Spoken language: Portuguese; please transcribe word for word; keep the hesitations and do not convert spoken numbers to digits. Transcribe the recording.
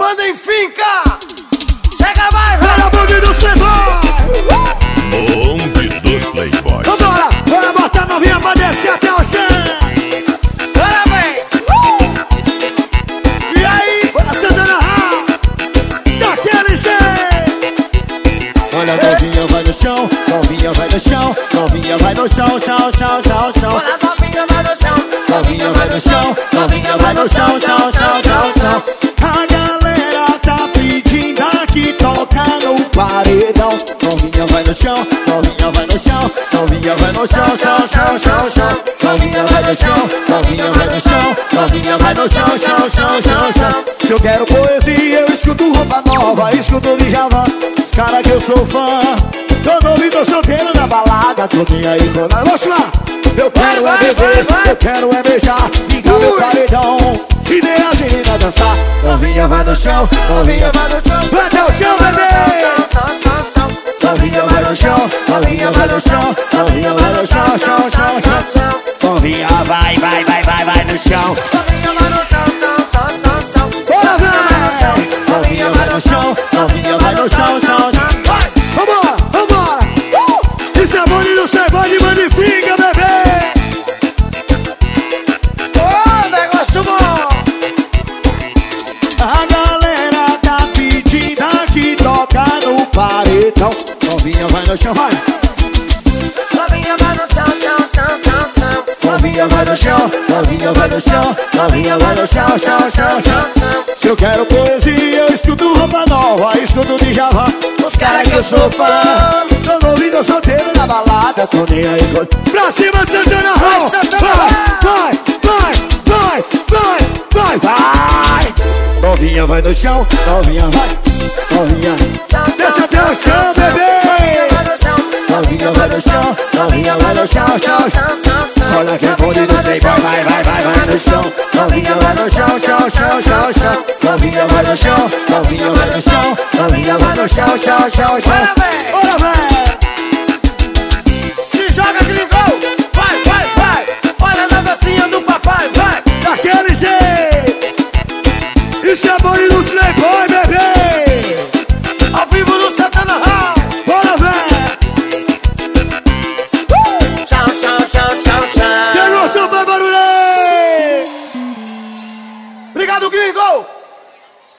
Manda em finca. Chega, vai, vai. Bora, bonde dos playboys. Bonde dos playboys. Vambora, bora botar novinha pra descer até o chão. Bora, vem. E aí? Bora, Santana Hall. Daquele jeito. Olha, novinha vai no chão, novinha vai no chão, novinha vai no chão, chão, chão, chão, chão. Olha, novinha vai no chão. Novinha vai no chão, novinha vai no chão, chão, chão, chão, chão. A galera tá pedindo aqui toca no paredão. Novinha vai no chão, novinha vai no chão, novinha vai no chão, chão, chão, chão, chão. Novinha vai no chão, novinha vai no chão, novinha vai no chão, chão, chão, chão, chão. Se eu quero poesia, eu escuto roupa nova, escuto Djavan, os cara que eu sou fã. Tô novo e tô solteiro na balada, tô nem aí com nada. Vamos lá! Eu quero é beber, eu quero é beijar, ligar meu paredão e ver as meninas dançar. Novinha vai no chão, novinha vai no chão, vai até o chão, bebê. Novinha vai no chão, novinha vai no chão, novinha vai no chão, chão, chão, chão, chão. Novinha vai, vai, vai, vai, vai no chão. Novinha vai no chão, chão, chão, chão, chão. Bora, vai! Novinha vai no chão, novinha vai no chão, chão, chão. Vambora, vambora! Uh! Isso é bonde dos playboys de Magnifica, bebê! Ô, negócio bom! A galera tá pedindo aqui toca no paredão. Novinha vai no chão, vai! Novinha vai no chão, chão, chão, chão, chão. Novinha vai no chão, novinha vai no chão, novinha vai no chão, chão, chão, chão, chão. Se eu quero poesia, eu escuto roupa nova, escuto Djavan, os cara que eu sou fã. Tô novo e tô solteiro na balada, tô nem aí com... Pra cima, Santana Hall! Vai, vai, vai, vai, vai, vai, vai! Novinha vai no chão, novinha vai, novinha desce até o chão, bebê! Novinha vai no chão, novinha vai no chão, chão, chão. Olha que é bonde dos playboys, vai, vai, vai, vai no chão. Novinha vai no chão, chão, chão, chão, chão. Novinha vai no chão, novinha vai no chão, novinha vai no chão, chão, chão, chão. Bora, véi!